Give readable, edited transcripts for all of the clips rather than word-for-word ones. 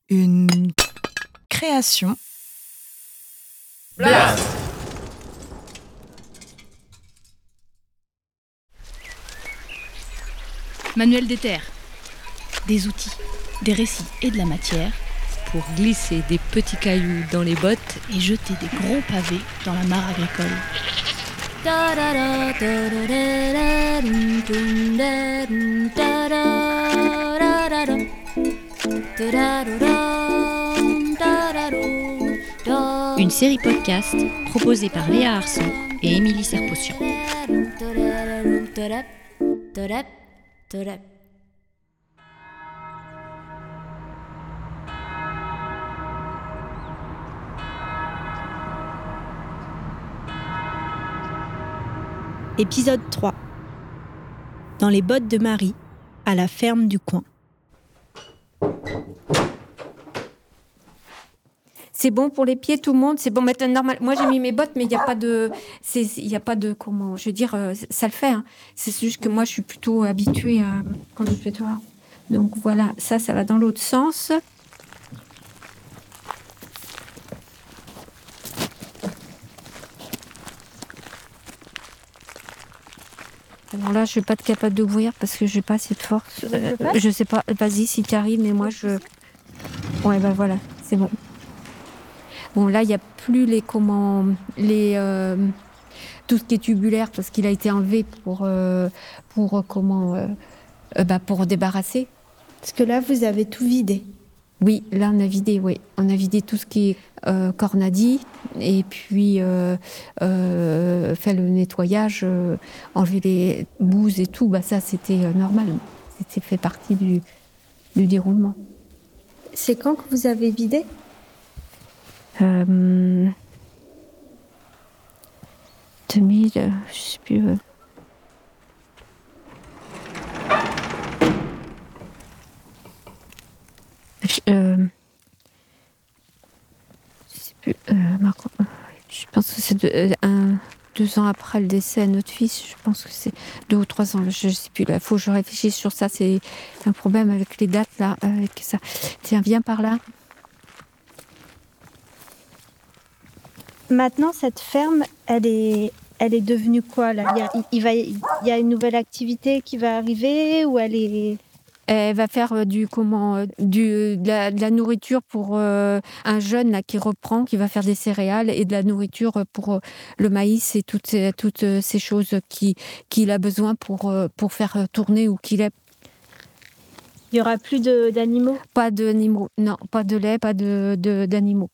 Une création. Blast! Manuel des terres. Des outils, des récits et de la matière pour glisser des petits cailloux dans les bottes et jeter des gros pavés dans la mare agricole. Une série podcast proposée par Léa Arsan et Émilie Serpotion. Épisode 3. Dans les bottes de Marie, à la ferme du coin. C'est bon pour les pieds, tout le monde. C'est bon, maintenant normal. Moi, j'ai mis mes bottes, mais il y a pas de, comment, je veux dire, ça le fait. Hein. C'est juste que moi, je suis plutôt habituée à quand je fais toi. Donc voilà, ça va dans l'autre sens. Alors là, je suis pas capable d'ouvrir parce que j'ai pas assez de force. Je sais pas. Vas-y, si tu arrives, mais moi, Ouais, ben voilà, c'est bon. Bon, là, il n'y a plus tout ce qui est tubulaire parce qu'il a été enlevé pour débarrasser. Parce que là, vous avez tout vidé. Oui, là, on a vidé, oui. On a vidé tout ce qui est cornadis et puis fait le nettoyage, enlever les bouses et tout. Bah, ça, c'était normal. C'était fait partie du déroulement. C'est quand que vous avez vidé ? 2000, je sais plus. Je sais plus. Je pense que c'est 2 ans après le décès de notre fils. Je pense que c'est 2 ou 3 ans. Je sais plus. Il faut que je réfléchisse sur ça. C'est un problème avec les dates là. Avec ça. Tiens, viens par là. Maintenant, cette ferme, elle est devenue quoi là ? Il y a une nouvelle activité qui va arriver ou elle est... Elle va faire de la nourriture pour un jeune là, qui reprend, qui va faire des céréales et de la nourriture pour le maïs et toutes ces choses qu'il a besoin pour faire tourner ou qu'il ait. Il n'y aura plus d'animaux ? Pas d'animaux, non, pas de lait, pas d'animaux.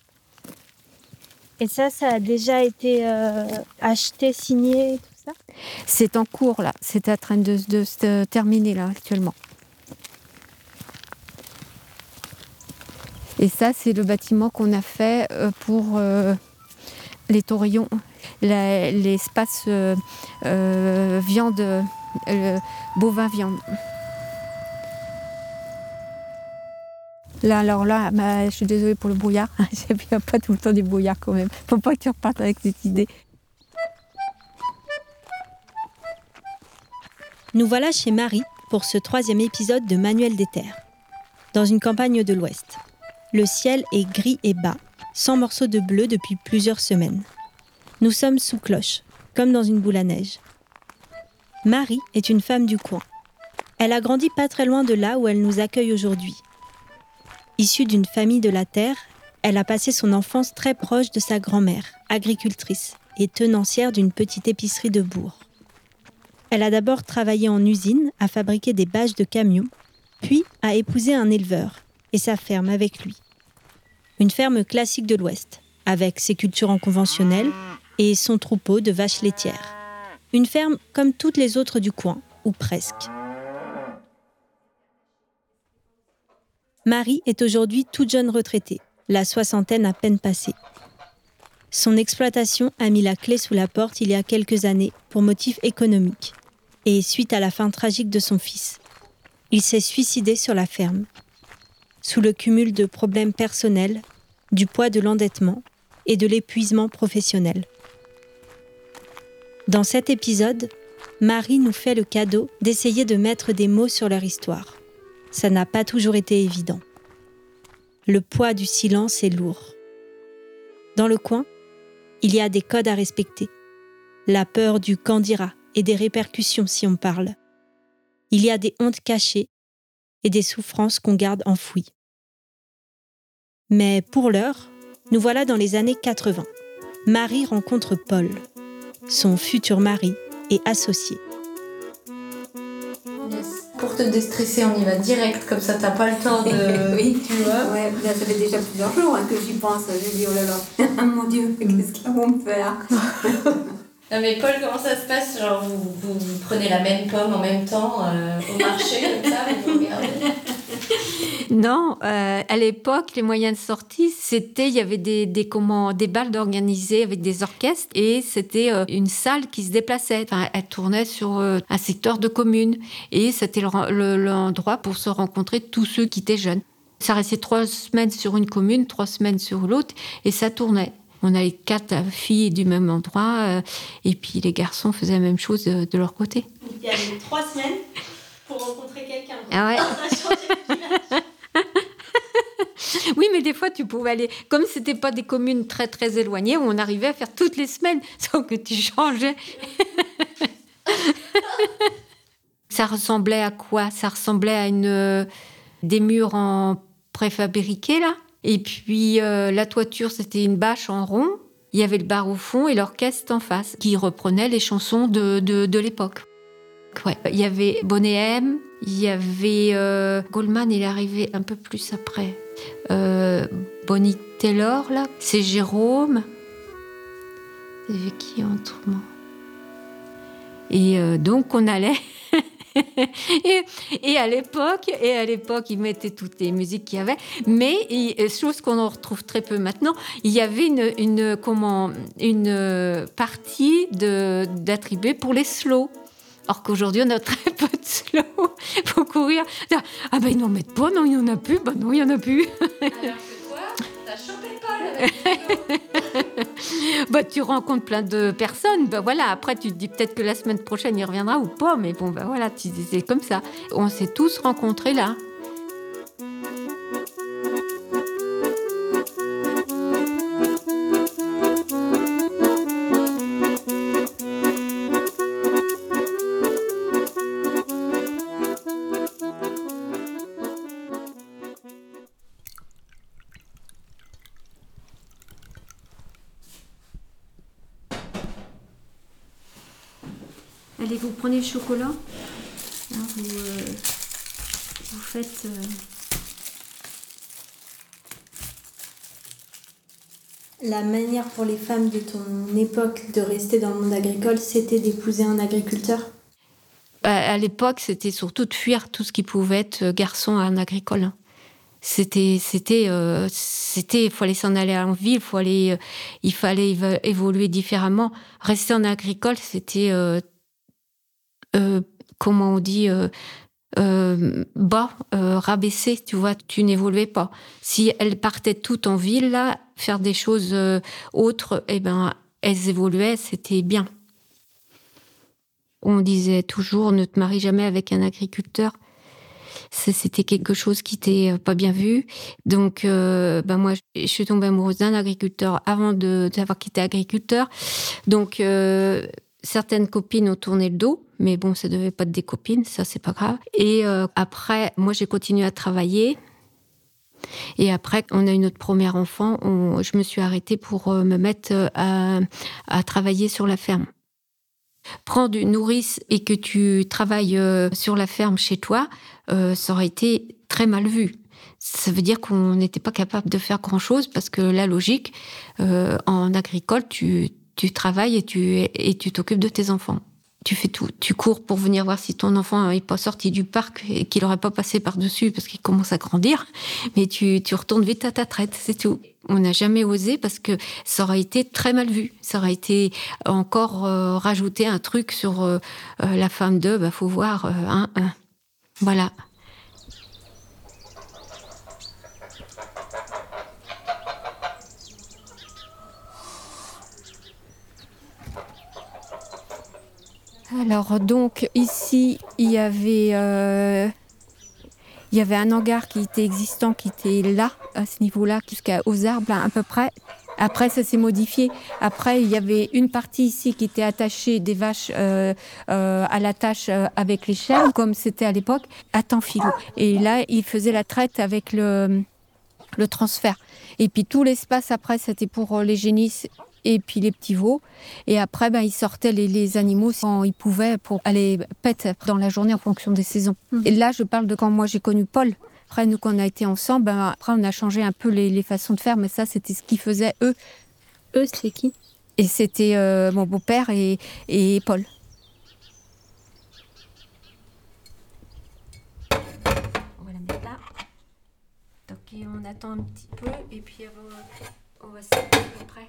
Et ça a déjà été acheté, signé, tout ça ? C'est en cours là, c'est en train de se terminer là actuellement. Et ça, c'est le bâtiment qu'on a fait pour les taurillons, l'espace viande, bovin viande. Là, alors là, je suis désolée pour le brouillard. Il n'y a pas tout le temps des brouillards quand même. Faut pas que tu repartes avec cette idée. Nous voilà chez Marie pour ce 3e épisode de Manuel des terres. Dans une campagne de l'Ouest. Le ciel est gris et bas, sans morceaux de bleu depuis plusieurs semaines. Nous sommes sous cloche, comme dans une boule à neige. Marie est une femme du coin. Elle a grandi pas très loin de là où elle nous accueille aujourd'hui. Issue d'une famille de la terre, elle a passé son enfance très proche de sa grand-mère, agricultrice et tenancière d'une petite épicerie de bourg. Elle a d'abord travaillé en usine à fabriquer des bâches de camions, puis a épousé un éleveur et sa ferme avec lui. Une ferme classique de l'Ouest, avec ses cultures en conventionnel et son troupeau de vaches laitières. Une ferme comme toutes les autres du coin, ou presque. Marie est aujourd'hui toute jeune retraitée, la soixantaine à peine passée. Son exploitation a mis la clé sous la porte il y a quelques années pour motif économique, et suite à la fin tragique de son fils. Il s'est suicidé sur la ferme. Sous le cumul de problèmes personnels, du poids de l'endettement et de l'épuisement professionnel. Dans cet épisode, Marie nous fait le cadeau d'essayer de mettre des mots sur leur histoire. Ça n'a pas toujours été évident. Le poids du silence est lourd. Dans le coin, il y a des codes à respecter. La peur du qu'en dira et des répercussions si on parle. Il y a des hontes cachées et des souffrances qu'on garde enfouies. Mais pour l'heure, nous voilà dans les années 80. Marie rencontre Paul, son futur mari et associé. Pour te déstresser, on y va direct, comme ça t'as pas le temps de... Oui, tu vois. Ouais, là, ça fait déjà plusieurs jours que j'y pense. J'ai dit, oh là là, mon Dieu, qu'est-ce qu'ils vont me faire? Non mais Paul, comment ça se passe? Genre vous prenez la même pomme en même temps au marché, comme ça, vous regardez? Non, à l'époque, les moyens de sortie, il y avait des balles organisées avec des orchestres et c'était une salle qui se déplaçait. Enfin, elle tournait sur un secteur de commune et c'était l'endroit pour se rencontrer tous ceux qui étaient jeunes. Ça restait 3 semaines sur une commune, 3 semaines sur l'autre et ça tournait. On avait 4 filles du même endroit et puis les garçons faisaient la même chose de leur côté. Il y avait 3 semaines pour rencontrer quelqu'un. Ah ouais. Oui, mais des fois, tu pouvais aller... Comme ce n'était pas des communes très, très éloignées, où on arrivait à faire toutes les semaines, sans que tu changeais. Ça ressemblait à quoi? Ça ressemblait à des murs en préfabriqué, là. Et puis, la toiture, c'était une bâche en rond. Il y avait le bar au fond et l'orchestre en face, qui reprenait les chansons de l'époque. Ouais. Il y avait Bonnet M, il y avait Goldman, il est arrivé un peu plus après. Bonnie Taylor, là, c'est Jérôme. Il y avait qui autrement? Et donc on allait. et à l'époque, ils mettaient toutes les musiques qu'il y avait. Mais chose qu'on en retrouve très peu maintenant, il y avait une partie d'attribuer pour les slows. Or qu'aujourd'hui, on a très peu de slow pour courir. Ah ben ils n'en mettent pas, non, il n'y en a plus. Ben non, il n'y en a plus. Alors que toi, t'as chopé Paul avec le slow. Bah, tu rencontres plein de personnes. Ben voilà, après, tu te dis peut-être que la semaine prochaine, il reviendra ou pas. Mais bon, ben voilà, c'est comme ça. On s'est tous rencontrés là. Allez, vous prenez le chocolat. Là, vous faites... La manière pour les femmes de ton époque de rester dans le monde agricole, c'était d'épouser un agriculteur? À l'époque, c'était surtout de fuir tout ce qui pouvait être garçon à un agricole. Il fallait s'en aller en ville, il fallait évoluer différemment. Rester en agricole, c'était... comment on dit, rabaissé, tu vois, tu n'évoluais pas. Si elles partaient toutes en ville, là, faire des choses autres, eh ben, elles évoluaient, c'était bien. On disait toujours, ne te marie jamais avec un agriculteur. C'était quelque chose qui n'était pas bien vu. Donc, moi, je suis tombée amoureuse d'un agriculteur avant d'avoir quitté agriculteur. Donc, certaines copines ont tourné le dos, mais bon, ça devait pas être des copines, ça, c'est pas grave. Et après, moi, j'ai continué à travailler. Et après, on a eu notre premier enfant. Je me suis arrêtée pour me mettre à travailler sur la ferme. Prendre une nourrice et que tu travailles sur la ferme chez toi, ça aurait été très mal vu. Ça veut dire qu'on n'était pas capable de faire grand-chose parce que la logique, en agricole, tu travailles et tu t'occupes de tes enfants. Tu fais tout. Tu cours pour venir voir si ton enfant n'est pas sorti du parc et qu'il n'aurait pas passé par-dessus parce qu'il commence à grandir. Mais tu retournes vite à ta traite, c'est tout. On n'a jamais osé parce que ça aurait été très mal vu. Ça aurait été encore rajouter un truc sur la femme de, faut voir, Voilà. Alors, donc, ici, il y avait Il y avait un hangar qui était existant, qui était là, à ce niveau-là, jusqu'aux arbres, à peu près. Après, ça s'est modifié. Après, il y avait une partie ici qui était attachée des vaches à l'attache avec les chèvres, comme c'était à l'époque, à temps filou. Et là, ils faisaient la traite avec le transfert. Et puis tout l'espace après, c'était pour les génisses et puis les petits veaux. Et après, ils sortaient les animaux quand ils pouvaient pour aller paître dans la journée en fonction des saisons. Et là, je parle de quand moi j'ai connu Paul. Après, nous, quand on a été ensemble, après, on a changé un peu les façons de faire, mais ça, c'était ce qu'ils faisaient eux. Eux, c'est qui? Et c'était mon beau-père et Paul. On va la mettre là. Donc, on attend un petit peu, et puis on va s'arrêter après.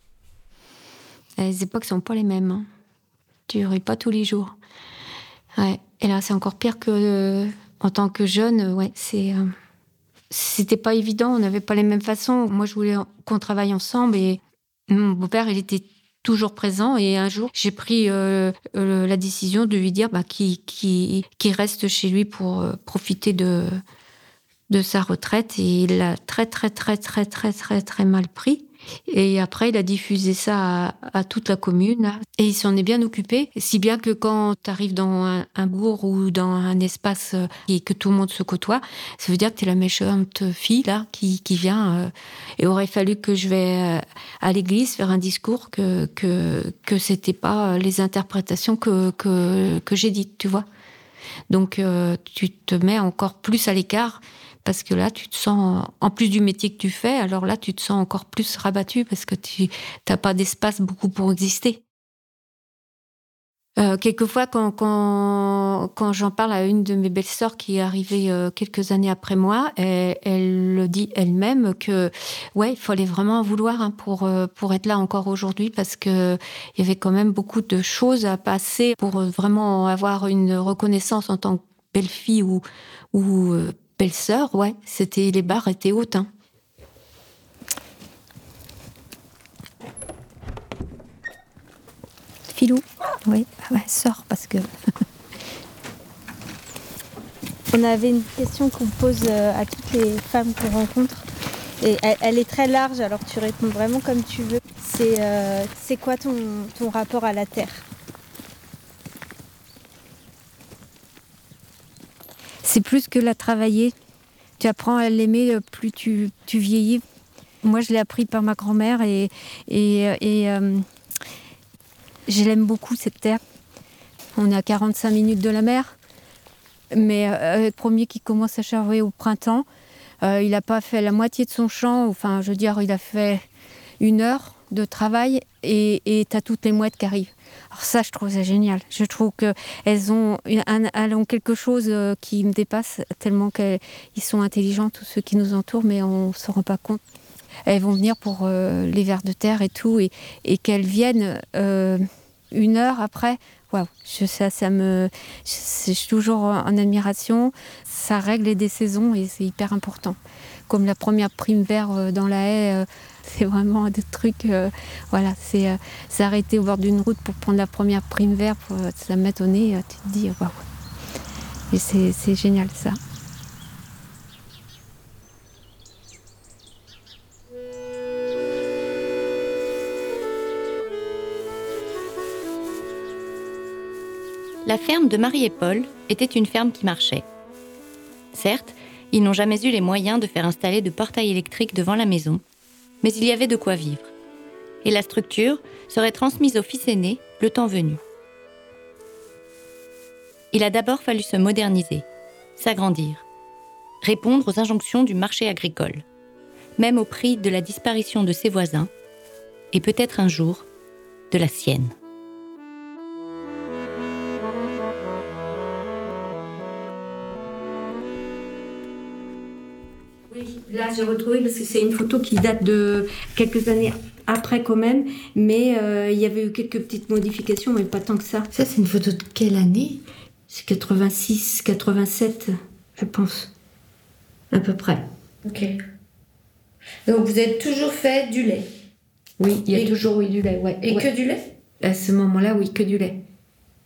Les époques sont pas les mêmes. Hein. Tu ris pas tous les jours. Ouais. Et là, c'est encore pire que en tant que jeune. Ouais, c'était pas évident. On n'avait pas les mêmes façons. Moi, je voulais qu'on travaille ensemble. Et mon beau-père, il était toujours présent. Et un jour, j'ai pris la décision de lui dire qu'il reste chez lui pour profiter de sa retraite. Et il l'a très, très, très, très, très, très, très mal pris. Et après, il a diffusé ça à toute la commune. Et il s'en est bien occupé. Si bien que quand tu arrives dans un bourg ou dans un espace et que tout le monde se côtoie, ça veut dire que tu es la méchante fille là, qui vient. Et aurait fallu que je vais à l'église faire un discours que c'était pas les interprétations que j'ai dites, tu vois. Donc, tu te mets encore plus à l'écart. Parce que là, tu te sens, en plus du métier que tu fais, alors là, tu te sens encore plus rabattu parce que tu n'as pas d'espace beaucoup pour exister. Quelquefois, quand j'en parle à une de mes belles-sœurs qui est arrivée quelques années après moi, elle le dit elle-même que ouais, il fallait vraiment en vouloir pour être là encore aujourd'hui parce que il y avait quand même beaucoup de choses à passer pour vraiment avoir une reconnaissance en tant que belle-fille ou belle-sœur, ouais, les barres étaient hautes. Hein. Filou, oui, sors parce que... On avait une question qu'on pose à toutes les femmes qu'on rencontre. Et elle est très large, alors tu réponds vraiment comme tu veux. C'est quoi ton rapport à la terre ? C'est plus que la travailler. Tu apprends à l'aimer, plus tu vieillis. Moi, je l'ai appris par ma grand-mère et je l'aime beaucoup, cette terre. On est à 45 minutes de la mer, mais le premier qui commence à charger au printemps, il n'a pas fait la moitié de son champ. Enfin, je veux dire, il a fait 1 heure de travail et tu as toutes les mouettes qui arrivent. Alors ça, je trouve ça génial. Je trouve qu'elles ont quelque chose qui me dépasse tellement qu'ils sont intelligents, tous ceux qui nous entourent, mais on ne se rend pas compte. Elles vont venir pour les vers de terre et tout, et qu'elles viennent 1 heure après. Waouh, je suis toujours en admiration. Ça règle des saisons et c'est hyper important. Comme la première prime vert dans la haie, c'est vraiment des trucs. Voilà, c'est s'arrêter au bord d'une route pour prendre la première prime vert, pour se la mettre au nez, tu te dis waouh. Et c'est génial ça. La ferme de Marie et Paul était une ferme qui marchait. Certes, ils n'ont jamais eu les moyens de faire installer de portails électriques devant la maison, mais il y avait de quoi vivre. Et la structure serait transmise au fils aîné le temps venu. Il a d'abord fallu se moderniser, s'agrandir, répondre aux injonctions du marché agricole, même au prix de la disparition de ses voisins, et peut-être un jour, de la sienne. Oui, là j'ai retrouvé parce que c'est une photo qui date de quelques années après quand même, mais il y avait eu quelques petites modifications, mais pas tant que ça. Ça, c'est une photo de quelle année ? C'est 86, 87, je pense, à peu près. Ok. Donc vous avez toujours fait du lait ? Oui, il y a toujours eu du lait, ouais. Et ouais. que du lait ? À ce moment-là, oui, que du lait.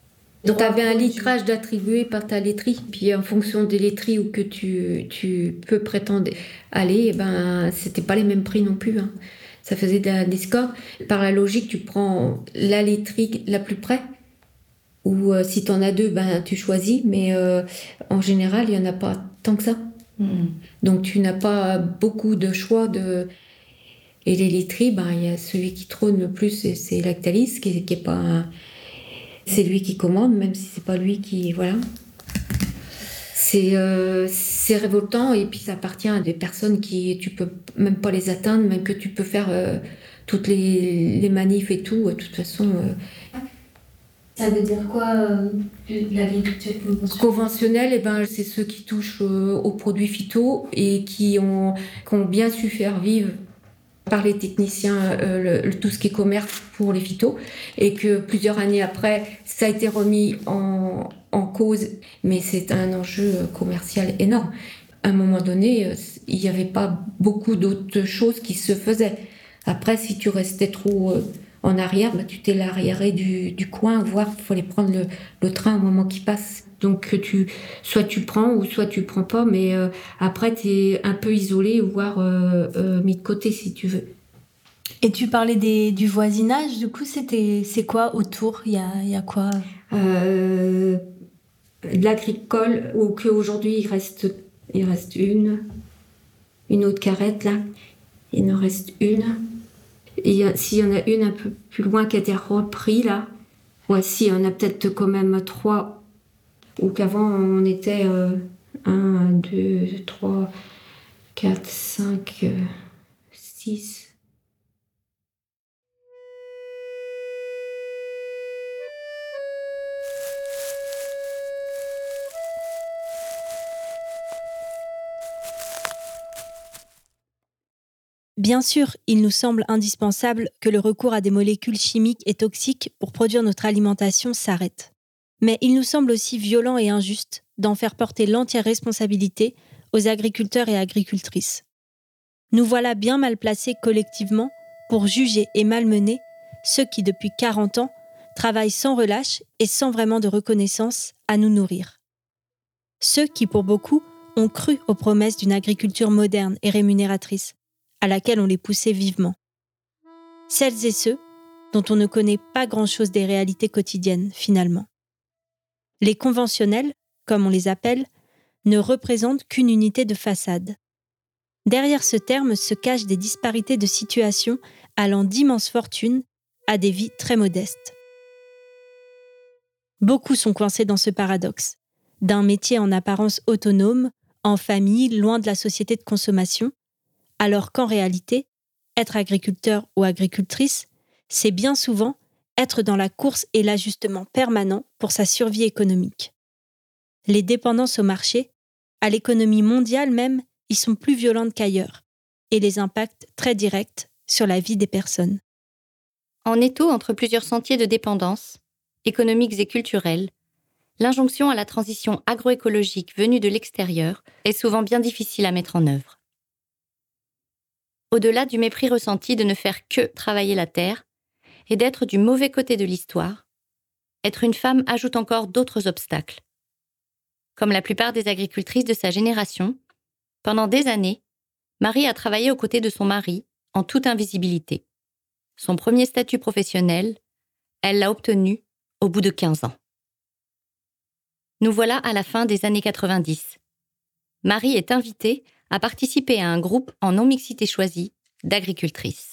Donc, tu avais un litrage d'attribué par ta laiterie. Puis, en fonction des laiteries où que tu peux prétendre aller, eh ben, c'était pas les mêmes prix non plus. Hein. Ça faisait des scores. Par la logique, tu prends la laiterie la plus près. Ou si tu en as deux, ben, tu choisis. Mais en général, il n'y en a pas tant que ça. Donc, tu n'as pas beaucoup de choix de... Et les laiteries, ben, il y a celui qui trône le plus, c'est Lactalis, qui est pas... C'est lui qui commande, même si c'est pas lui qui... Voilà. C'est révoltant, et puis ça appartient à des personnes qui... Tu peux même pas les atteindre, même que tu peux faire toutes les manifs et tout. De toute façon... Ça veut dire quoi, l'agriculture conventionnelle? Eh ben, c'est ceux qui touchent aux produits phyto et qui ont bien su faire vivre par les techniciens tout ce qui est commerce pour les phytos, et que plusieurs années après, ça a été remis en cause, mais c'est un enjeu commercial énorme. À un moment donné, il n'y avait pas beaucoup d'autres choses qui se faisaient. Après, si tu restais trop en arrière, bah, tu t'es l'arriéré du coin, voire il fallait prendre le train au moment qu'il passe. Donc soit tu prends ou soit tu prends pas, mais après tu es un peu isolé, voire mis de côté si tu veux. Et tu parlais du voisinage, du coup c'est quoi autour? Il y a quoi? De l'agricole, où qu'aujourd'hui il reste une autre carrette là, il en reste une. Et s'il y en a une un peu plus loin qui a été repris là, voici, on a peut-être quand même 3. Ou qu'avant on était 1, 2, 3, 4, 5, 6. Bien sûr, il nous semble indispensable que le recours à des molécules chimiques et toxiques pour produire notre alimentation s'arrête. Mais il nous semble aussi violent et injuste d'en faire porter l'entière responsabilité aux agriculteurs et agricultrices. Nous voilà bien mal placés collectivement pour juger et malmener ceux qui, depuis 40 ans, travaillent sans relâche et sans vraiment de reconnaissance à nous nourrir. Ceux qui, pour beaucoup, ont cru aux promesses d'une agriculture moderne et rémunératrice, à laquelle on les poussait vivement. Celles et ceux dont on ne connaît pas grand-chose des réalités quotidiennes, finalement. Les conventionnels, comme on les appelle, ne représentent qu'une unité de façade. Derrière ce terme se cachent des disparités de situation allant d'immenses fortunes à des vies très modestes. Beaucoup sont coincés dans ce paradoxe, d'un métier en apparence autonome, en famille, loin de la société de consommation, alors qu'en réalité, être agriculteur ou agricultrice, c'est bien souvent être dans la course et l'ajustement permanent pour sa survie économique. Les dépendances au marché, à l'économie mondiale même, y sont plus violentes qu'ailleurs, et les impacts très directs sur la vie des personnes. En étau entre plusieurs sentiers de dépendance, économiques et culturels, l'injonction à la transition agroécologique venue de l'extérieur est souvent bien difficile à mettre en œuvre. Au-delà du mépris ressenti de ne faire que travailler la terre et d'être du mauvais côté de l'histoire, être une femme ajoute encore d'autres obstacles. Comme la plupart des agricultrices de sa génération, pendant des années, Marie a travaillé aux côtés de son mari en toute invisibilité. Son premier statut professionnel, elle l'a obtenu au bout de 15 ans. Nous voilà à la fin des années 90. Marie est invitée à participer à un groupe en non-mixité choisie d'agricultrices.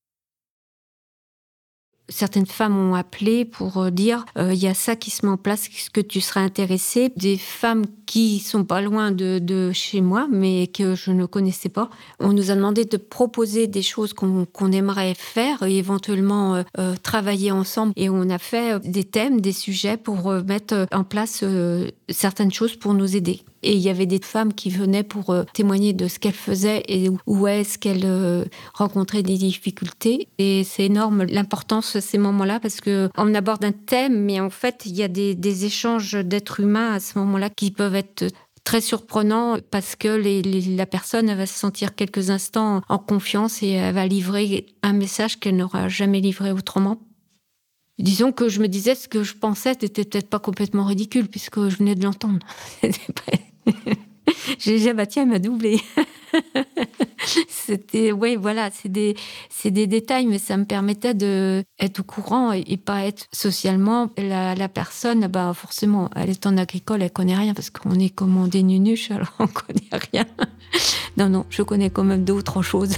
Certaines femmes ont appelé pour dire il y a ça qui se met en place, est-ce que tu serais intéressée? Des femmes qui sont pas loin de chez moi, mais que je ne connaissais pas. On nous a demandé de proposer des choses qu'on aimerait faire et éventuellement travailler ensemble. Et on a fait des thèmes, des sujets pour mettre en place certaines choses pour nous aider. Et il y avait des femmes qui venaient pour témoigner de ce qu'elles faisaient et où est-ce qu'elles rencontraient des difficultés. Et c'est énorme l'importance de ces moments-là parce qu'on aborde un thème, mais en fait, il y a des échanges d'êtres humains à ce moment-là qui peuvent être très surprenants parce que la personne elle va se sentir quelques instants en confiance et elle va livrer un message qu'elle n'aura jamais livré autrement. Disons que je me disais ce que je pensais n'était peut-être pas complètement ridicule, puisque je venais de l'entendre. J'ai dit, bah tiens, il m'a doublé. C'était, oui, voilà, c'est des détails, mais ça me permettait d'être au courant et pas être socialement. La personne, bah forcément, elle est en agricole, elle connaît rien, parce qu'on est comme des nunuches, alors on connaît rien. Non, je connais quand même d'autres choses.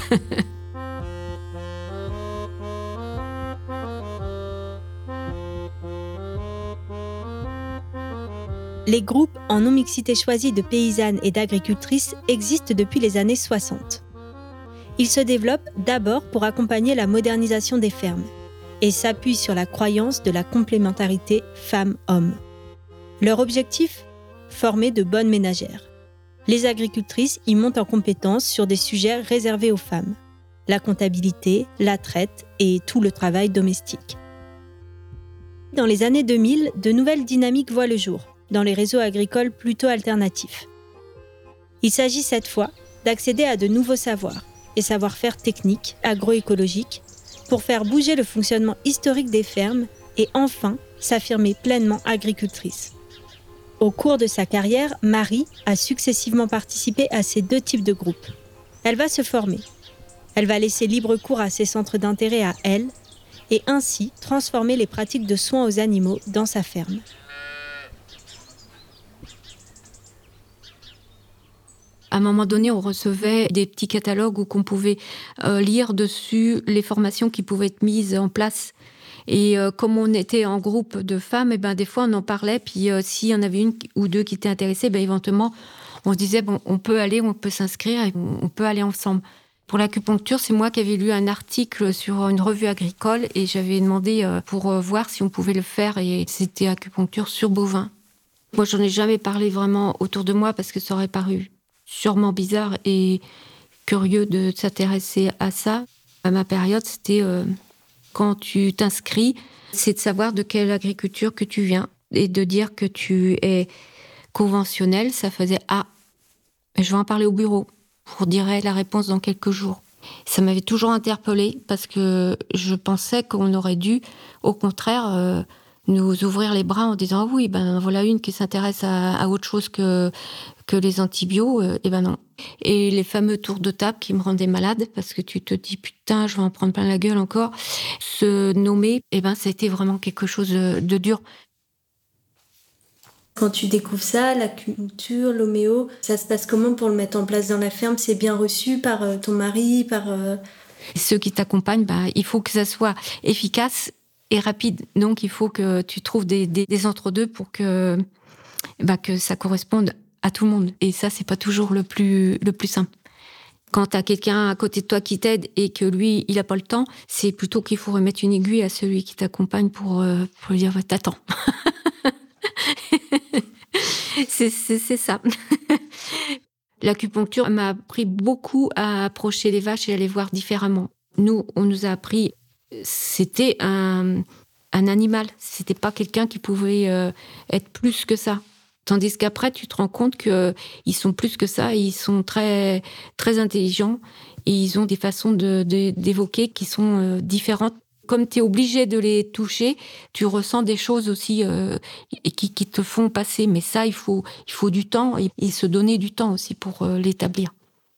Les groupes en non-mixité choisie de paysannes et d'agricultrices existent depuis les années 60. Ils se développent d'abord pour accompagner la modernisation des fermes et s'appuient sur la croyance de la complémentarité femmes-hommes. Leur objectif ? Former de bonnes ménagères. Les agricultrices y montent en compétences sur des sujets réservés aux femmes, la comptabilité, la traite et tout le travail domestique. Dans les années 2000, de nouvelles dynamiques voient le jour dans les réseaux agricoles plutôt alternatifs. Il s'agit cette fois d'accéder à de nouveaux savoirs et savoir-faire techniques, agroécologiques, pour faire bouger le fonctionnement historique des fermes et enfin s'affirmer pleinement agricultrice. Au cours de sa carrière, Marie a successivement participé à ces deux types de groupes. Elle va se former. Elle va laisser libre cours à ses centres d'intérêt à elle et ainsi transformer les pratiques de soins aux animaux dans sa ferme. À un moment donné, on recevait des petits catalogues où on pouvait lire dessus les formations qui pouvaient être mises en place. Et comme on était en groupe de femmes, et ben des fois on en parlait. Puis s'il y en avait une ou deux qui étaient intéressées, ben éventuellement on se disait bon, on peut aller, on peut s'inscrire, et on peut aller ensemble. Pour l'acupuncture, c'est moi qui avais lu un article sur une revue agricole et j'avais demandé pour voir si on pouvait le faire. Et c'était acupuncture sur bovins. Moi, j'en ai jamais parlé vraiment autour de moi parce que ça aurait paru sûrement bizarre et curieux de s'intéresser à ça. À ma période, c'était quand tu t'inscris, c'est de savoir de quelle agriculture que tu viens et de dire que tu es conventionnel. Ça faisait « Ah, je vais en parler au bureau. Je vous dirai la réponse dans quelques jours ». Ça m'avait toujours interpellée parce que je pensais qu'on aurait dû, au contraire, nous ouvrir les bras en disant « Ah oui, ben voilà une qui s'intéresse à autre chose que les antibiotiques, et ben non. » Et les fameux tours de table qui me rendaient malade, parce que tu te dis, putain, je vais en prendre plein la gueule encore. Se nommer, et ben ça a été vraiment quelque chose de dur. Quand tu découvres ça, l'acupuncture, l'homéo, ça se passe comment pour le mettre en place dans la ferme ? C'est bien reçu par ton mari, par... Ceux qui t'accompagnent, ben, il faut que ça soit efficace et rapide. Donc, il faut que tu trouves des entre-deux pour que ça corresponde à tout le monde. Et ça, c'est pas toujours le plus simple. Quand t'as quelqu'un à côté de toi qui t'aide et que lui, il a pas le temps, c'est plutôt qu'il faut remettre une aiguille à celui qui t'accompagne pour lui dire « T'attends ». C'est ça. L'acupuncture m'a appris beaucoup à approcher les vaches et à les voir différemment. Nous, on nous a appris, c'était un animal. C'était pas quelqu'un qui pouvait être plus que ça. Tandis qu'après, tu te rends compte qu'ils sont plus que ça. Ils sont très, très intelligents et ils ont des façons d'évoquer qui sont différentes. Comme tu es obligé de les toucher, tu ressens des choses aussi qui te font passer. Mais ça, il faut du temps et se donner du temps aussi pour l'établir.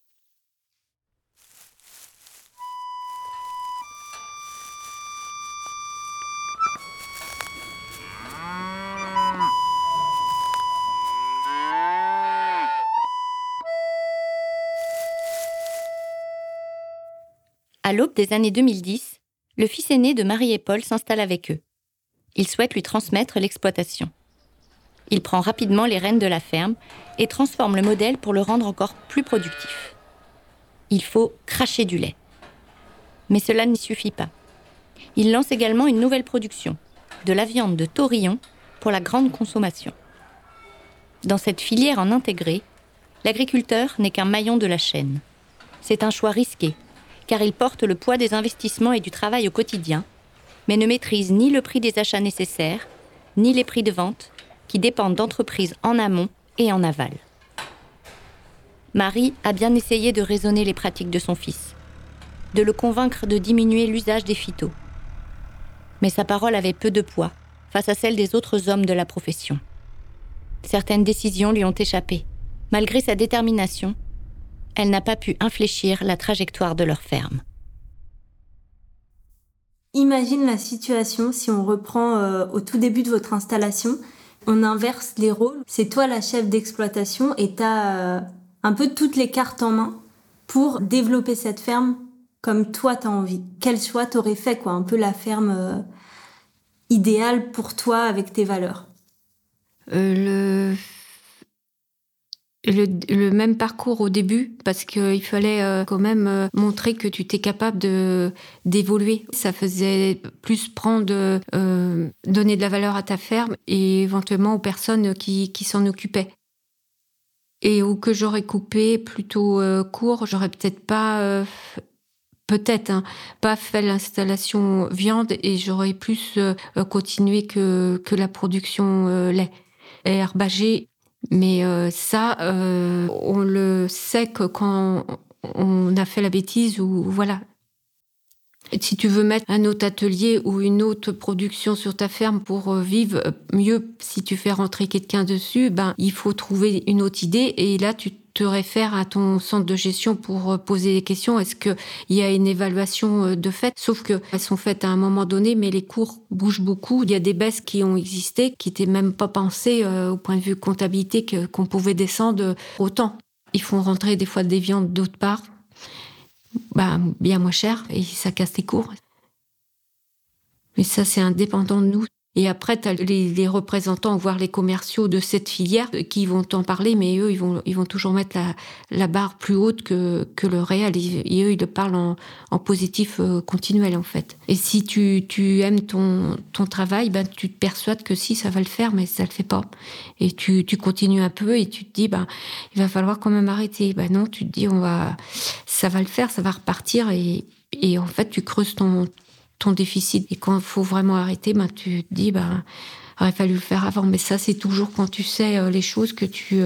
À l'aube des années 2010, le fils aîné de Marie et Paul s'installe avec eux. Il souhaite lui transmettre l'exploitation. Il prend rapidement les rênes de la ferme et transforme le modèle pour le rendre encore plus productif. Il faut cracher du lait. Mais cela n'y suffit pas. Il lance également une nouvelle production, de la viande de taurillon pour la grande consommation. Dans cette filière en intégré, l'agriculteur n'est qu'un maillon de la chaîne. C'est un choix risqué, car il porte le poids des investissements et du travail au quotidien, mais ne maîtrise ni le prix des achats nécessaires, ni les prix de vente, qui dépendent d'entreprises en amont et en aval. Marie a bien essayé de raisonner les pratiques de son fils, de le convaincre de diminuer l'usage des phytos. Mais sa parole avait peu de poids face à celle des autres hommes de la profession. Certaines décisions lui ont échappé. Malgré sa détermination, elle n'a pas pu infléchir la trajectoire de leur ferme. Imagine la situation si on reprend au tout début de votre installation. On inverse les rôles. C'est toi la chef d'exploitation et tu as un peu toutes les cartes en main pour développer cette ferme comme toi tu as envie. Quel choix t'aurais fait, quoi, un peu la ferme idéale pour toi avec tes valeurs? Le même parcours au début, parce qu'il fallait quand même montrer que tu étais capable d'évoluer. Ça faisait plus donner de la valeur à ta ferme et éventuellement aux personnes qui s'en occupaient. Et où que j'aurais coupé plutôt court, j'aurais peut-être pas fait l'installation viande et j'aurais plus continué que la production lait et herbagé. Mais ça, on le sait que quand on a fait la bêtise ou voilà. Si tu veux mettre un autre atelier ou une autre production sur ta ferme pour vivre mieux, si tu fais rentrer quelqu'un dessus, il faut trouver une autre idée. Et là, tu te réfères à ton centre de gestion pour poser des questions. Est-ce qu'il y a une évaluation de fait? Sauf qu'elles sont faites à un moment donné, mais les cours bougent beaucoup. Il y a des baisses qui ont existé, qui n'étaient même pas pensées au point de vue comptabilité qu'on pouvait descendre autant. Ils font rentrer des fois des viandes d'autre part. Bien moins cher, et ça casse les cours. Mais ça, c'est indépendant de nous. Et après, tu as les représentants, voire les commerciaux de cette filière qui vont t'en parler, mais eux, ils vont toujours mettre la barre plus haute que le réel. Et eux, ils le parlent en positif continuel, en fait. Et si tu aimes ton travail, tu te persuades que si, ça va le faire, mais ça le fait pas. Et tu continues un peu et tu te dis, il va falloir quand même arrêter. Non, tu te dis, ça va le faire, ça va repartir. Et en fait, tu creuses ton déficit. Et quand il faut vraiment arrêter, tu te dis, aurait fallu le faire avant. Mais ça, c'est toujours quand tu sais les choses que tu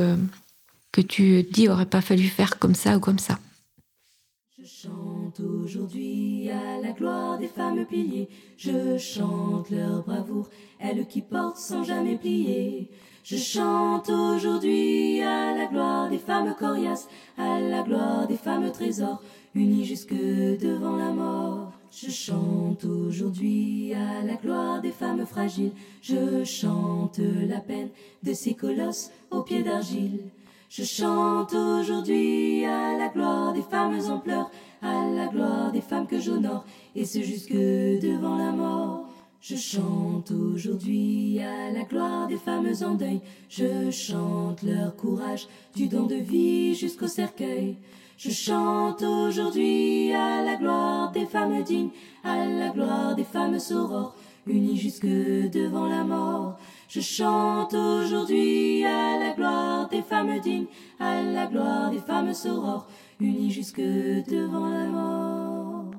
te dis, aurait pas fallu faire comme ça ou comme ça. Je chante aujourd'hui à la gloire des femmes piliers. Je chante leur bravoure, elles qui portent sans jamais plier. Je chante aujourd'hui à la gloire des femmes coriaces, à la gloire des femmes trésors, unies jusque devant la mort. Je chante aujourd'hui à la gloire des femmes fragiles. Je chante la peine de ces colosses aux pieds d'argile. Je chante aujourd'hui à la gloire des femmes en pleurs, à la gloire des femmes que j'honore, et ce jusque devant la mort. Je chante aujourd'hui à la gloire des femmes en deuil. Je chante leur courage, du don de vie jusqu'au cercueil. Je chante aujourd'hui à la gloire des femmes dignes, à la gloire des femmes sorores, unies jusque devant la mort. Je chante aujourd'hui à la gloire des femmes dignes, à la gloire des femmes sorores, unies jusque devant la mort.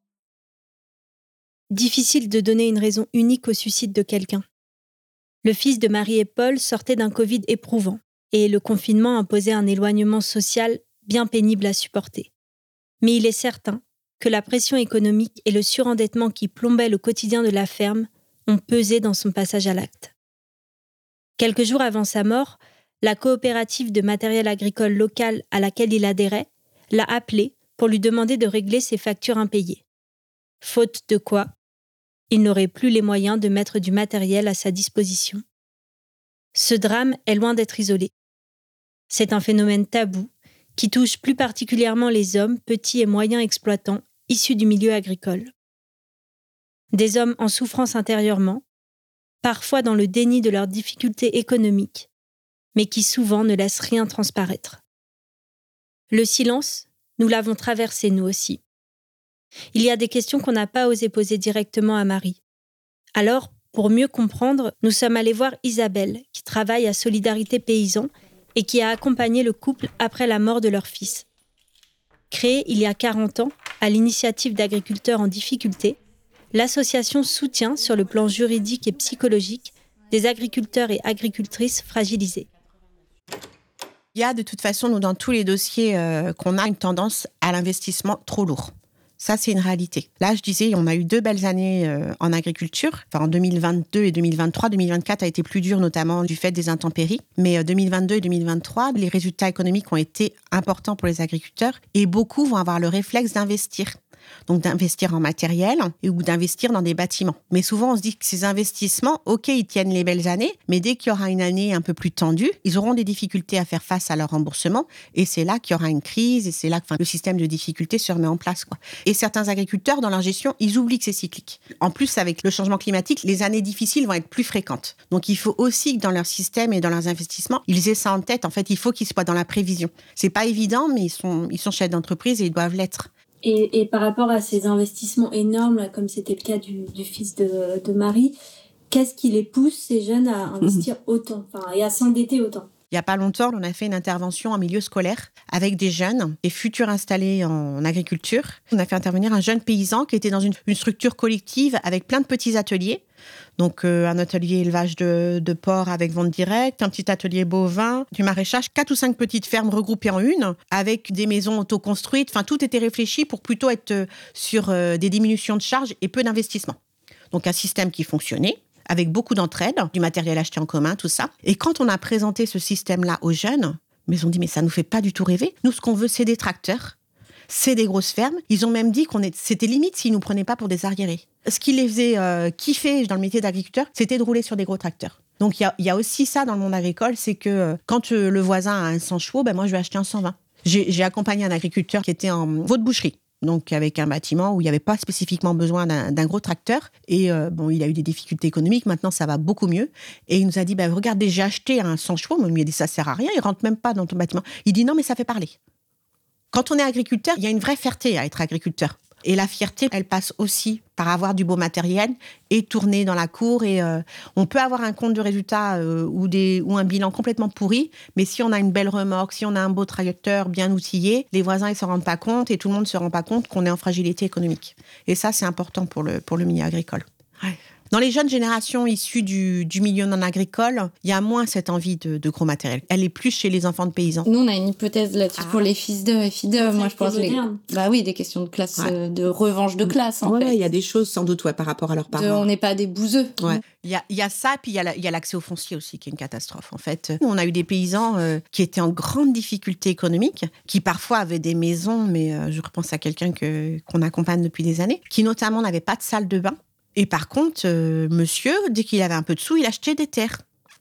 Difficile de donner une raison unique au suicide de quelqu'un. Le fils de Marie et Paul sortait d'un Covid éprouvant et le confinement imposait un éloignement social bien pénible à supporter. Mais il est certain que la pression économique et le surendettement qui plombaient le quotidien de la ferme ont pesé dans son passage à l'acte. Quelques jours avant sa mort, la coopérative de matériel agricole local à laquelle il adhérait l'a appelé pour lui demander de régler ses factures impayées. Faute de quoi, il n'aurait plus les moyens de mettre du matériel à sa disposition. Ce drame est loin d'être isolé. C'est un phénomène tabou qui touche plus particulièrement les hommes, petits et moyens exploitants, issus du milieu agricole. Des hommes en souffrance intérieurement, parfois dans le déni de leurs difficultés économiques, mais qui souvent ne laissent rien transparaître. Le silence, nous l'avons traversé nous aussi. Il y a des questions qu'on n'a pas osé poser directement à Marie. Alors, pour mieux comprendre, nous sommes allés voir Isabelle, qui travaille à Solidarité Paysan et qui a accompagné le couple après la mort de leur fils. Créée il y a 40 ans, à l'initiative d'agriculteurs en difficulté, l'association soutient sur le plan juridique et psychologique des agriculteurs et agricultrices fragilisés. Il y a de toute façon, nous, dans tous les dossiers qu'on a, une tendance à l'investissement trop lourd. Ça, c'est une réalité. Là, je disais, on a eu 2 belles années en agriculture. Enfin, en 2022 et 2023. 2024 a été plus dur, notamment du fait des intempéries. Mais 2022 et 2023, les résultats économiques ont été importants pour les agriculteurs et beaucoup vont avoir le réflexe d'investir. Donc d'investir en matériel ou d'investir dans des bâtiments. Mais souvent, on se dit que ces investissements, ok, ils tiennent les belles années, mais dès qu'il y aura une année un peu plus tendue, ils auront des difficultés à faire face à leur remboursement et c'est là qu'il y aura une crise et c'est là que le système de difficultés se remet en place, quoi. Et certains agriculteurs, dans leur gestion, ils oublient que c'est cyclique. En plus, avec le changement climatique, les années difficiles vont être plus fréquentes. Donc il faut aussi que dans leur système et dans leurs investissements, ils aient ça en tête. En fait, il faut qu'ils soient dans la prévision. C'est pas évident, mais ils sont chefs d'entreprise et ils doivent l'être. Et par rapport à ces investissements énormes, là, comme c'était le cas du fils de Marie, qu'est-ce qui les pousse, ces jeunes, à investir autant, et à s'endetter autant ? Il n'y a pas longtemps, on a fait une intervention en milieu scolaire avec des jeunes et futurs installés en agriculture. On a fait intervenir un jeune paysan qui était dans une structure collective avec plein de petits ateliers. Donc, un atelier élevage de porc avec vente directe, un petit atelier bovin, du maraîchage, 4 ou 5 petites fermes regroupées en une, avec des maisons autoconstruites. Enfin, tout était réfléchi pour plutôt être sur des diminutions de charges et peu d'investissement. Donc, un système qui fonctionnait, avec beaucoup d'entraide, du matériel acheté en commun, tout ça. Et quand on a présenté ce système-là aux jeunes, ils ont dit, mais ça nous fait pas du tout rêver. Nous, ce qu'on veut, c'est des tracteurs. C'est des grosses fermes. Ils ont même dit c'était limite s'ils nous prenaient pas pour des arriérés. Ce qui les faisait kiffer dans le métier d'agriculteur, c'était de rouler sur des gros tracteurs. Donc, il y a aussi ça dans le monde agricole, c'est que quand le voisin a un 100 chevaux, moi, je vais acheter un 120. J'ai accompagné un agriculteur qui était en veau de boucherie. Donc, avec un bâtiment où il n'y avait pas spécifiquement besoin d'un gros tracteur. Et il a eu des difficultés économiques. Maintenant, ça va beaucoup mieux. Et il nous a dit, regardez, j'ai acheté un 100 chevaux. Mais il a dit, ça sert à rien. Il rentre même pas dans ton bâtiment. Il dit, non, mais ça fait parler. Quand on est agriculteur, il y a une vraie fierté à être agriculteur. Et la fierté, elle passe aussi par avoir du beau matériel et tourner dans la cour. Et on peut avoir un compte de résultat ou un bilan complètement pourri, mais si on a une belle remorque, si on a un beau tracteur bien outillé, les voisins, ils ne s'en rendent pas compte et tout le monde ne se rend pas compte qu'on est en fragilité économique. Et ça, c'est important pour le milieu agricole. Ouais. Dans les jeunes générations issues du milieu non agricole, il y a moins cette envie de gros matériel. Elle est plus chez les enfants de paysans. Nous, on a une hypothèse là-dessus pour les fils d'œufs et filles d'œufs. Moi, je pense des questions de classe, de revanche de classe, en fait. Il y a des choses, sans doute, par rapport à leurs parents. On n'est pas des bouseux. Ouais. Il y a ça, puis il y a l'accès au foncier aussi, qui est une catastrophe, en fait. On a eu des paysans qui étaient en grande difficulté économique, qui parfois avaient des maisons, mais je repense à quelqu'un qu'on accompagne depuis des années, qui notamment n'avait pas de salle de bain. Et par contre, monsieur, dès qu'il avait un peu de sous, il achetait des terres.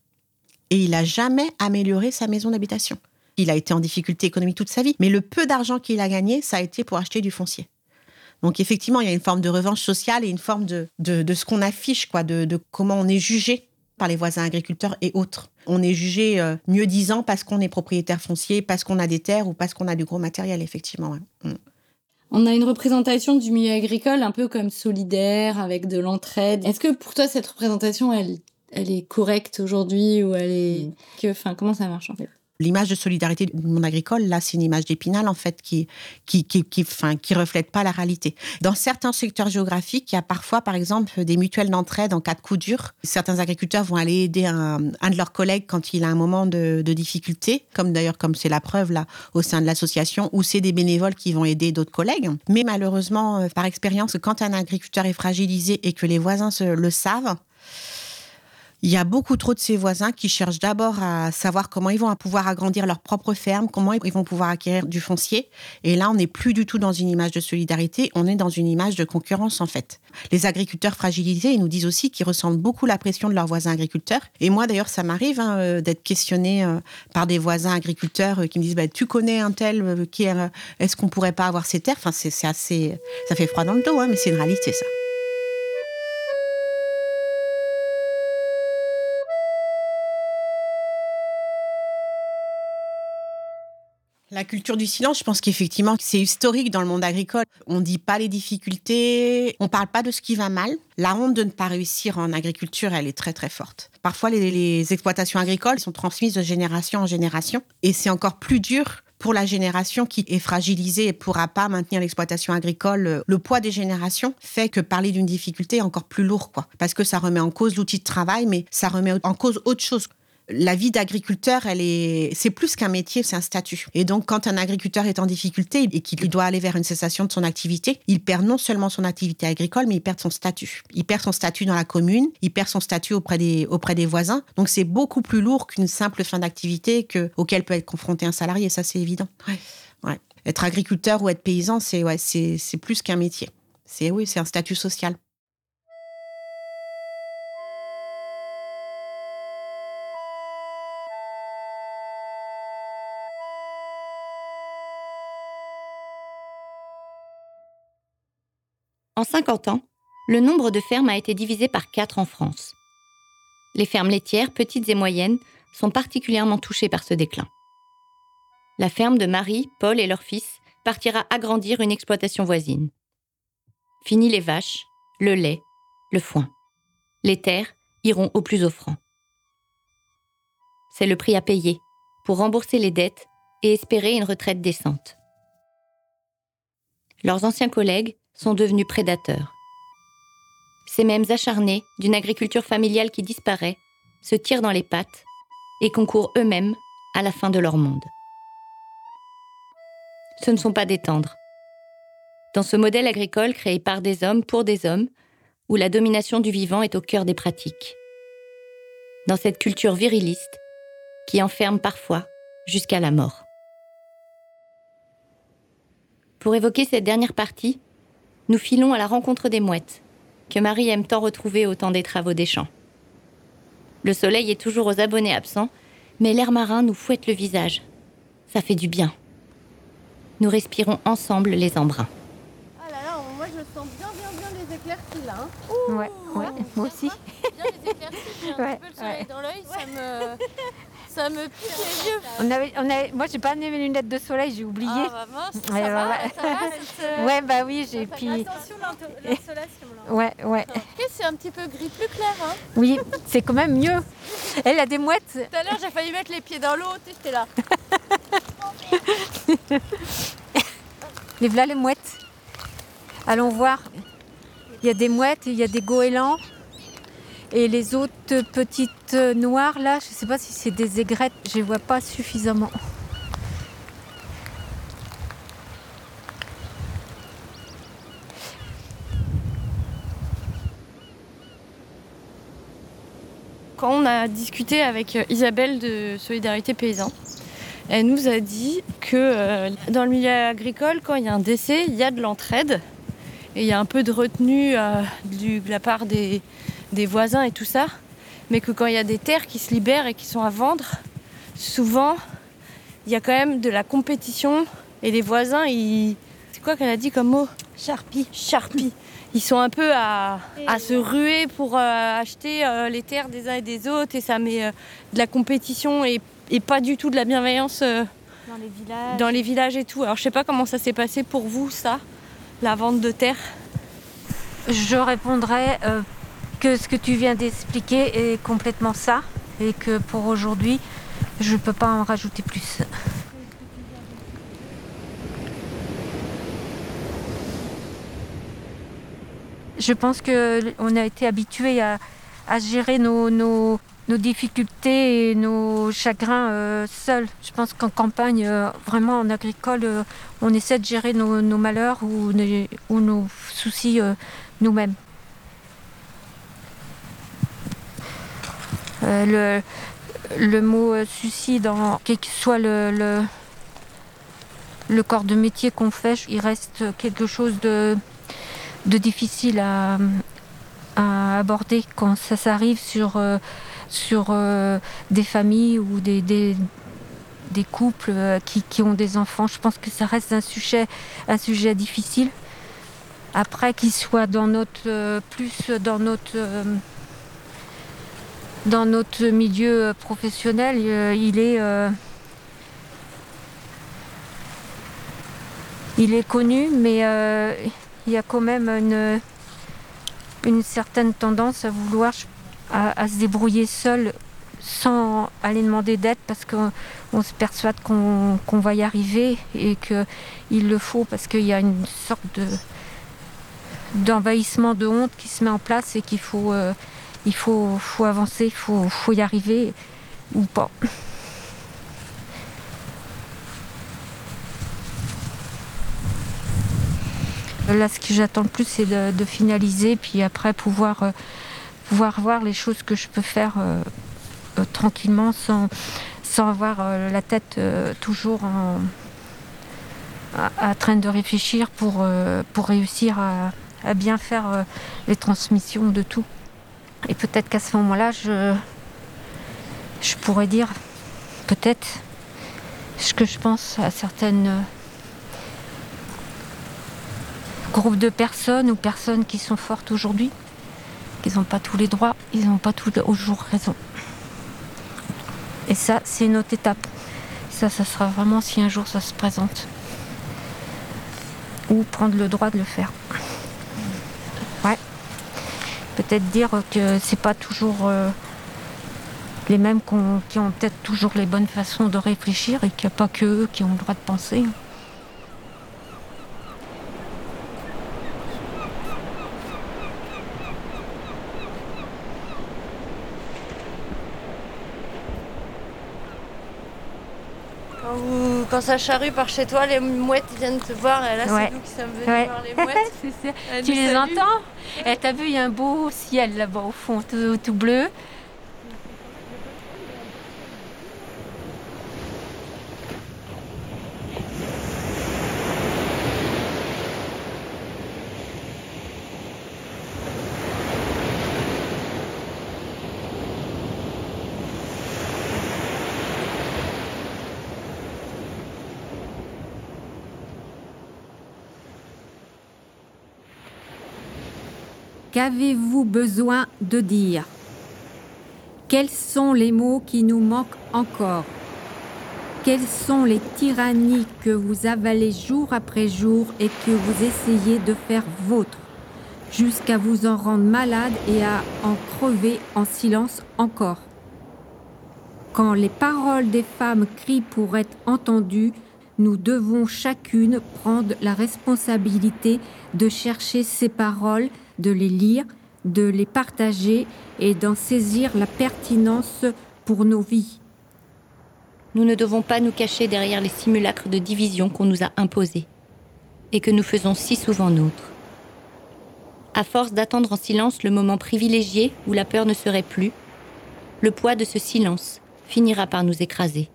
Et il n'a jamais amélioré sa maison d'habitation. Il a été en difficulté économique toute sa vie. Mais le peu d'argent qu'il a gagné, ça a été pour acheter du foncier. Donc effectivement, il y a une forme de revanche sociale et une forme de ce qu'on affiche, de comment on est jugé par les voisins agriculteurs et autres. On est jugé mieux disant parce qu'on est propriétaire foncier, parce qu'on a des terres ou parce qu'on a du gros matériel, effectivement. Ouais. On a une représentation du milieu agricole un peu comme solidaire, avec de l'entraide. Est-ce que pour toi, cette représentation, elle est correcte aujourd'hui ou elle est... comment ça marche en fait ? L'image de solidarité du monde agricole, là, c'est une image d'Épinal, en fait, qui reflète pas la réalité. Dans certains secteurs géographiques, il y a parfois, par exemple, des mutuelles d'entraide en cas de coup dur. Certains agriculteurs vont aller aider un de leurs collègues quand il a un moment de difficulté, comme c'est la preuve, là, au sein de l'association, où c'est des bénévoles qui vont aider d'autres collègues. Mais malheureusement, par expérience, quand un agriculteur est fragilisé et que les voisins le savent, il y a beaucoup trop de ces voisins qui cherchent d'abord à savoir comment ils vont pouvoir agrandir leur propre ferme, comment ils vont pouvoir acquérir du foncier. Et là, on n'est plus du tout dans une image de solidarité, on est dans une image de concurrence, en fait. Les agriculteurs fragilisés, ils nous disent aussi qu'ils ressentent beaucoup la pression de leurs voisins agriculteurs. Et moi, d'ailleurs, ça m'arrive d'être questionnée par des voisins agriculteurs qui me disent « Tu connais un tel, est-ce qu'on pourrait pas avoir ces terres ?» Enfin, c'est assez... Ça fait froid dans le dos, mais c'est une réalité, ça. La culture du silence, je pense qu'effectivement, c'est historique dans le monde agricole. On ne dit pas les difficultés, on ne parle pas de ce qui va mal. La honte de ne pas réussir en agriculture, elle est très très forte. Parfois, les exploitations agricoles sont transmises de génération en génération. Et c'est encore plus dur pour la génération qui est fragilisée et ne pourra pas maintenir l'exploitation agricole. Le poids des générations fait que parler d'une difficulté est encore plus lourd, parce que ça remet en cause l'outil de travail, mais ça remet en cause autre chose. La vie d'agriculteur, c'est plus qu'un métier, c'est un statut. Et donc, quand un agriculteur est en difficulté et qu'il doit aller vers une cessation de son activité, il perd non seulement son activité agricole, mais il perd son statut. Il perd son statut dans la commune, il perd son statut auprès des voisins. Donc, c'est beaucoup plus lourd qu'une simple fin d'activité auquel peut être confronté un salarié, ça c'est évident. Ouais. Être agriculteur ou être paysan, c'est plus qu'un métier. C'est un statut social. En 50 ans, le nombre de fermes a été divisé par 4 en France. Les fermes laitières, petites et moyennes, sont particulièrement touchées par ce déclin. La ferme de Marie, Paul et leur fils partira agrandir une exploitation voisine. Fini les vaches, le lait, le foin. Les terres iront aux plus offrants. C'est le prix à payer pour rembourser les dettes et espérer une retraite décente. Leurs anciens collègues sont devenus prédateurs. Ces mêmes acharnés d'une agriculture familiale qui disparaît se tirent dans les pattes et concourent eux-mêmes à la fin de leur monde. Ce ne sont pas des tendres. Dans ce modèle agricole créé par des hommes pour des hommes, où la domination du vivant est au cœur des pratiques. Dans cette culture viriliste qui enferme parfois jusqu'à la mort. Pour évoquer cette dernière partie, nous filons à la rencontre des mouettes, que Marie aime tant retrouver au temps des travaux des champs. Le soleil est toujours aux abonnés absents, mais l'air marin nous fouette le visage. Ça fait du bien. Nous respirons ensemble les embruns. Ah là là, moi je sens bien les éclaircies là. Hein. Ouais, moi aussi. Bien les éclaircies, j'ai un petit peu le soleil dans l'œil, ça me pique les yeux. Moi j'ai pas amené mes lunettes de soleil, j'ai oublié. Ah bah mince, ça va. Ouais, bah oui, j'ai puis... Attention l'insolation là. Ouais. Ok, c'est un petit peu gris plus clair. Hein. Oui, c'est quand même mieux. Elle a des mouettes. Tout à l'heure j'ai failli mettre les pieds dans l'eau, j'étais là. Les voilà les mouettes. Allons voir. Il y a des mouettes, il y a des goélands. Et les autres petites noires là, je ne sais pas si c'est des aigrettes, je ne les vois pas suffisamment. Quand on a discuté avec Isabelle de Solidarité Paysan, elle nous a dit que dans le milieu agricole, quand il y a un décès, il y a de l'entraide et il y a un peu de retenue de la part des voisins et tout ça, mais que quand il y a des terres qui se libèrent et qui sont à vendre, souvent il y a quand même de la compétition et les voisins, c'est quoi qu'elle a dit comme mot ? Charpie. Ils sont un peu à se ruer pour acheter les terres des uns et des autres et ça met de la compétition et pas du tout de la bienveillance dans les villages et tout. Alors je sais pas comment ça s'est passé pour vous ça, la vente de terre. Je répondrais que ce que tu viens d'expliquer est complètement ça et que pour aujourd'hui je peux pas en rajouter plus. Je pense qu'on a été habitués à gérer nos difficultés et nos chagrins seuls. Je pense qu'en campagne, vraiment en agricole, on essaie de gérer nos malheurs ou nos soucis nous-mêmes. Le mot suicide, quel que soit le corps de métier qu'on fait, il reste quelque chose de difficile à aborder quand ça s'arrive sur des familles ou des couples qui ont des enfants. Je pense que ça reste un sujet difficile. Après, qu'il soit dans notre milieu professionnel, il est connu, mais il y a quand même une certaine tendance à vouloir à se débrouiller seul sans aller demander d'aide parce qu'on se persuade qu'on va y arriver et qu'il le faut parce qu'il y a une sorte d'envahissement de honte qui se met en place et qu'il faut avancer, il faut y arriver. ou pas. Là, ce que j'attends le plus, c'est de finaliser, puis après pouvoir voir les choses que je peux faire tranquillement, sans avoir la tête toujours à train de réfléchir pour réussir à bien faire les transmissions de tout. Et peut-être qu'à ce moment-là, je pourrais dire peut-être ce que je pense à certaines groupes de personnes ou personnes qui sont fortes aujourd'hui, qui n'ont pas tous les droits, ils n'ont pas toujours raison. Et ça, c'est une autre étape. Ça sera vraiment si un jour ça se présente. Ou prendre le droit de le faire. Ouais. Peut-être dire que c'est pas toujours les mêmes qui ont peut-être toujours les bonnes façons de réfléchir et qu'il n'y a pas que eux qui ont le droit de penser. Quand ça charrue par chez toi, les mouettes viennent te voir. Et là, c'est nous qui sommes venus voir les mouettes. C'est ça. Tu les entends? Et t'as vu, il y a un beau ciel là-bas au fond, tout bleu. Qu'avez-vous besoin de dire? Quels sont les mots qui nous manquent encore? Quelles sont les tyrannies que vous avalez jour après jour et que vous essayez de faire vôtres, jusqu'à vous en rendre malade et à en crever en silence encore? Quand les paroles des femmes crient pour être entendues, nous devons chacune prendre la responsabilité de chercher ces paroles, de les lire, de les partager et d'en saisir la pertinence pour nos vies. Nous ne devons pas nous cacher derrière les simulacres de division qu'on nous a imposés et que nous faisons si souvent nôtres. À force d'attendre en silence le moment privilégié où la peur ne serait plus, le poids de ce silence finira par nous écraser.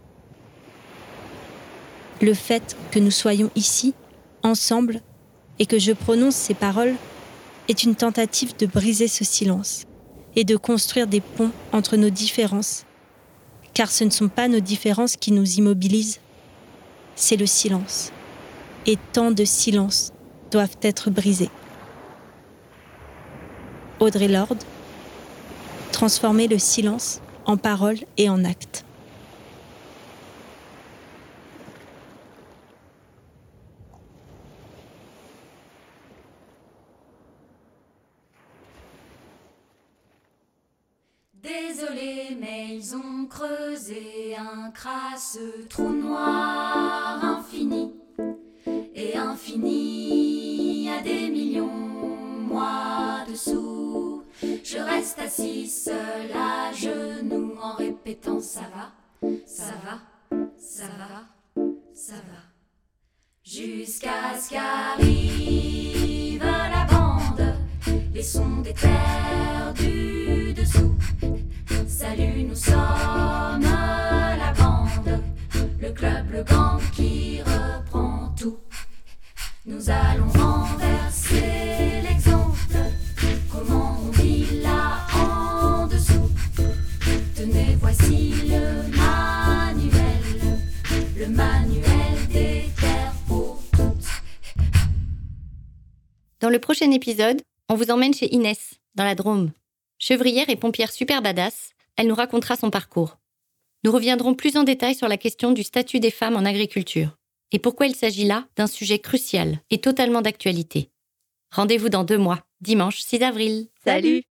Le fait que nous soyons ici, ensemble, et que je prononce ces paroles, est une tentative de briser ce silence et de construire des ponts entre nos différences. Car ce ne sont pas nos différences qui nous immobilisent, c'est le silence. Et tant de silences doivent être brisés. Audre Lorde, transformer le silence en parole et en acte. Désolé, mais ils ont creusé un crasse trou noir infini. Et infini à des millions, moi dessous. Je reste assis seul à genoux en répétant ça va, ça va, ça va, ça va. Jusqu'à ce qu'arrive la bande, les sons des terres du dessous. Salut, nous sommes la bande, le club, le gang qui reprend tout. Nous allons renverser l'exemple, comment on vit là en dessous. Tenez, voici le manuel des terres pour toutes. Dans le prochain épisode, on vous emmène chez Inès, dans la Drôme. Chevrière et pompière super badass, elle nous racontera son parcours. Nous reviendrons plus en détail sur la question du statut des femmes en agriculture et pourquoi il s'agit là d'un sujet crucial et totalement d'actualité. Rendez-vous dans 2 mois, dimanche 6 avril. Salut!